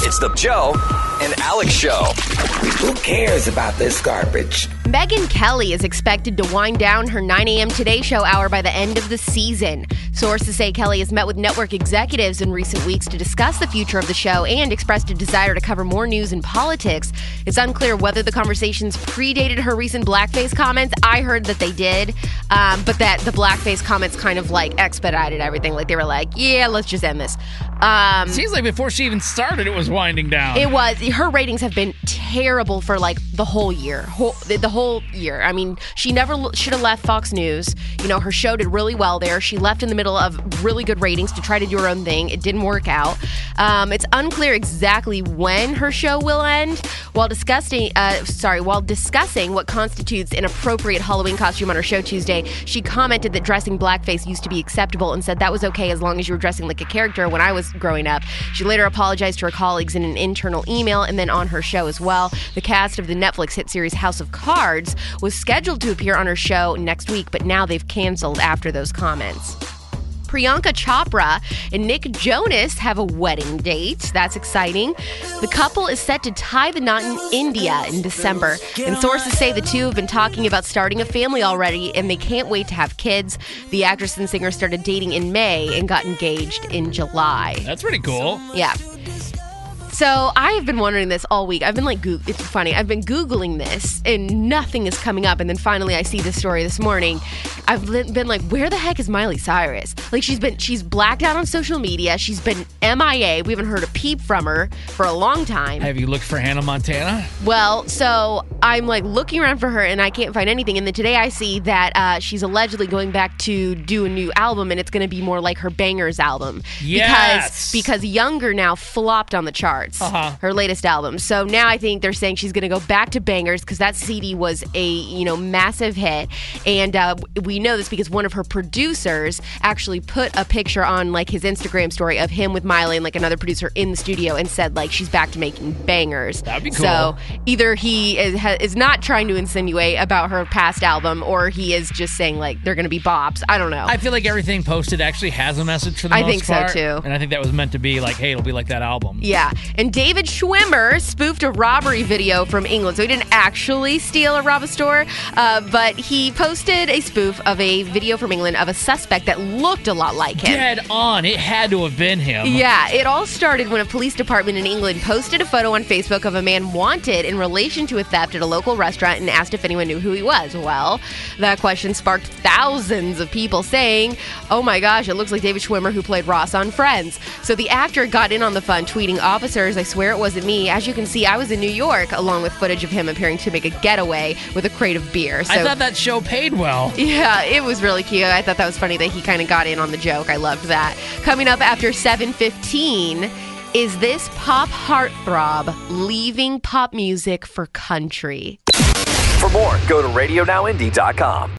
It's the Joe and Alex Show. Who cares about this garbage? Megyn Kelly is expected to wind down her 9 a.m. Today Show hour by the end of the season. Sources say Kelly has met with network executives in recent weeks to discuss the future of the show and expressed a desire to cover more news and politics. It's unclear whether the conversations predated her recent blackface comments. I heard that they did, but that the blackface comments kind of like expedited everything. Like they were like, yeah, let's just end this. Seems like before she even started, it was winding down. It was. Her ratings have been terrible for like the whole year. The whole year. I mean, she never should have left Fox News. You know, her show did really well there. She left in the middle of really good ratings to try to do her own thing. It didn't work out. It's unclear exactly when her show will end. While discussing what constitutes an appropriate Halloween costume on her show Tuesday, she commented that dressing blackface used to be acceptable and said that was okay as long as you were dressing like a character when I was growing up. She later apologized to her colleagues in an internal email and then on her show as well. The cast of the Netflix hit series House of Cards was scheduled to appear on her show next week, but now they've canceled after those comments. Priyanka Chopra and Nick Jonas have a wedding date. That's exciting. The couple is set to tie the knot in India in December, and sources say the two have been talking about starting a family already, and they can't wait to have kids. The actress and singer started dating in May and got engaged in July. That's pretty cool. Yeah. So I have been wondering this all week. I've been like, it's funny. I've been Googling this and nothing is coming up. And then finally I see this story this morning. I've been like, where the heck is Miley Cyrus? Like she's blacked out on social media. She's been MIA. We haven't heard a peep from her for a long time. Have you looked for Hannah Montana? Well, so I'm like looking around for her and I can't find anything. And then today I see that she's allegedly going back to do a new album and it's going to be more like her Bangers album. Yes. Because Younger now flopped on the charts. Her latest album. So now I think they're saying she's going to go back to Bangers because that CD was a massive hit. And we know this because one of her producers actually put a picture on like his Instagram story of him with Miley and like another producer in the studio and said like she's back to making bangers. That'd be cool. So either he is not trying to insinuate about her past album or he is just saying like they're going to be bops. I don't know. I feel like everything posted actually has a message for the most part. I think so too. And I think that was meant to be like, hey, it'll be like that album. Yeah. And David Schwimmer spoofed a robbery video from England. So he didn't actually steal or rob a store, but he posted a spoof of a video from England of a suspect that looked a lot like him. Dead on. It had to have been him. Yeah. It all started when a police department in England posted a photo on Facebook of a man wanted in relation to a theft at a local restaurant and asked if anyone knew who he was. Well, that question sparked thousands of people saying, oh my gosh, it looks like David Schwimmer who played Ross on Friends. So the actor got in on the fun, tweeting, officers, I swear it wasn't me. As you can see, I was in New York, along with footage of him appearing to make a getaway with a crate of beer. So, I thought that show paid well. Yeah, it was really cute. I thought that was funny that he kind of got in on the joke. I loved that. Coming up after 7:15, is this pop heartthrob leaving pop music for country? For more, go to RadioNowIndy.com.